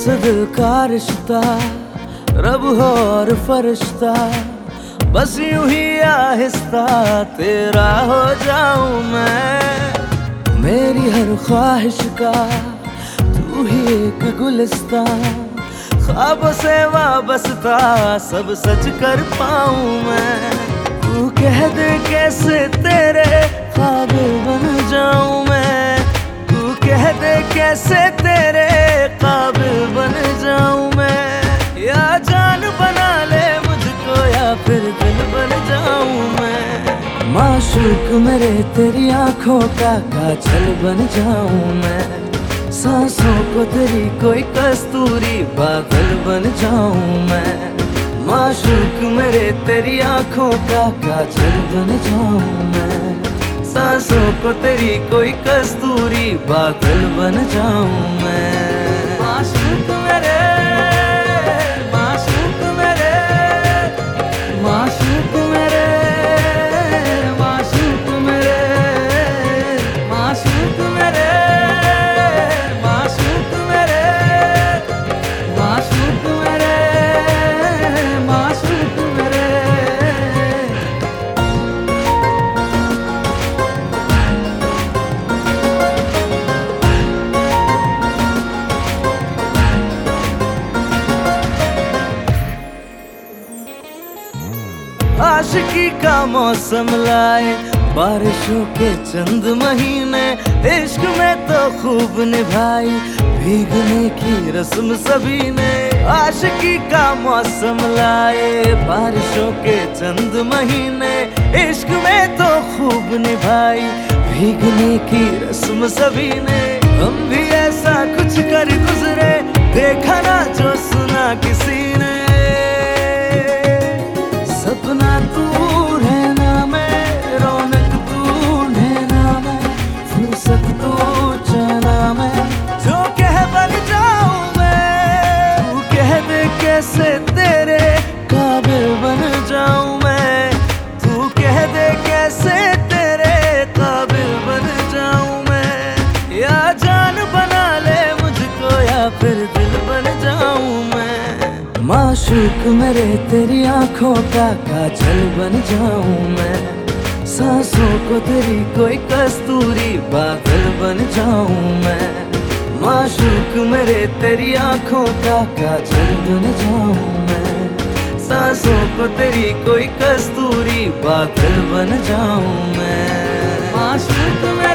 से दिल का रिश्ता, रब हो और फरिश्ता, बस यूं ही आहिस्ता तेरा हो जाऊं मैं। मेरी हर ख्वाहिश का तू ही एक गुलिस्ता, ख्वाबों से वाबस्ता सब सच कर पाऊं मैं। तू कह दे कैसे तेरे काबिल बन जाऊं मैं, तू कह दे कैसे तेरे काबिल बन जाऊं मैं। या जान बना ले मुझको या फिर दिल बन जाऊं मैं। माशूक मेरे तेरी आंखों का काजल बन जाऊं मैं, सांसों को तेरी कोई कस्तूरी बादल बन जाऊं मैं। माशूक मेरे तेरी आंखों का काजल बन जाऊं मैं, सांसों को तेरी कोई कस्तूरी बादल बन जाऊं मैं। माशूक मेरे, माशूक मेरे, माशूक मेरे, माशूक मेरे, माशूक मेरे, माशूक मेरे, माशूक मेरे, माशूक मेरे। आशिकी का मौसम लाए बारिशों के चंद महीने, इश्क में तो खूब निभाई भीगने की रस्म सभी ने। आशिकी का मौसम लाए बारिशों के चंद महीने, इश्क में तो खूब निभाई भीगने की रस्म सभी ने। हम भी ऐसा कुछ कर गुजरे, देखा ना जो सुना किसी ने। सपना तू रहना मैं, रौनक तू रहना मैं, फुर्सत तू जाना मैं, जो कह बन जाऊं मैं। तू कह दे कैसे तेरे काबिल बन जाऊं मैं, तू कह दे कैसे तेरे काबिल बन जाऊं मैं। या जान बना ले मुझको या फिर दिल बन जाऊं मैं। माशूक मेरे तेरी आंखों का काजल बन जाऊं मैं, सांसों को तेरी कोई कस्तूरी बादल बन जाऊं मैं। माशूक मेरे तेरी आंखों का काजल बन जाऊं मैं, सांसों को तेरी कोई कस्तूरी बादल बन जाऊं मैं। माशूक